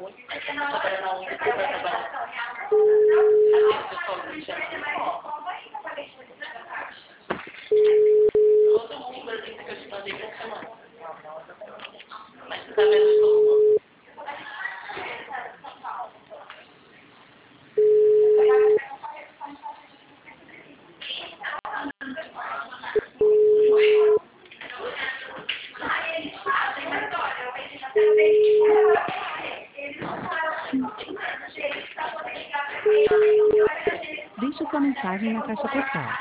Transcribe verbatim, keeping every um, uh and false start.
Tá trabalhando aonde? Você vai trabalhar? Cadê o pessoal que te chama? Todo mundo da lista que eu te mandei pra te chamar. Mas você tá vendo todo mundo. Deixe sua mensagem na caixa postal.